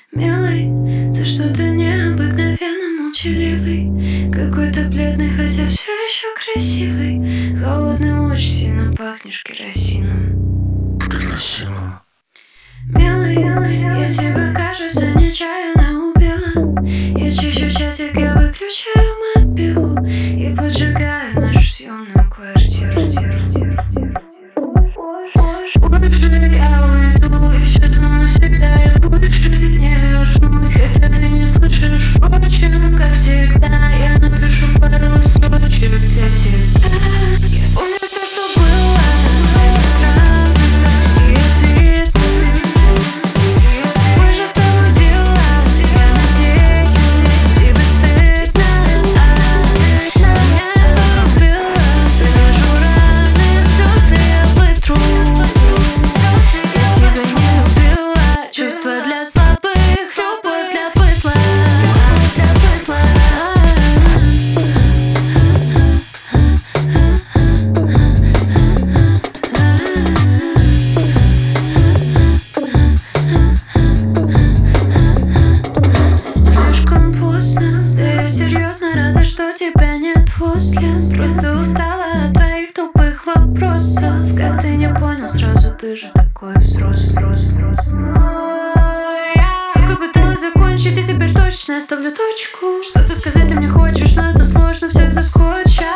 Милый, ты что-то необыкновенно молчаливый, какой-то бледный, хотя все еще красивый. Холодный, очень сильно пахнешь керосином. Милый, я тебя, кажется, нечаянно убила. Я чищу чатик, я выключаю мобилу и поджигаю нашу съемную квартиру. Позже я уйду, исчезну навсегда, я больше не вернусь. Хотя ты не слышишь, впрочем, как всегда, я напишу пару строчек для тебя. Я помню все, что было, это странно и обидно. Выжато мудила, я надеюсь, тебе стыдно. Меня это разбило, завяжу раны, слезы я вытру. Я тебя не любила, чувства для слабых, любовь для быдла. Слишком поздно, да я серьезно рада, что тебя нет возле. Просто устала от твоих тупых вопросов. Как ты не понял сразу, ты же такой взрослый. Столько пыталась закончить, и теперь точно я ставлю точку. Что-то сказать ты мне хочешь, но это сложно, все из-за скотча.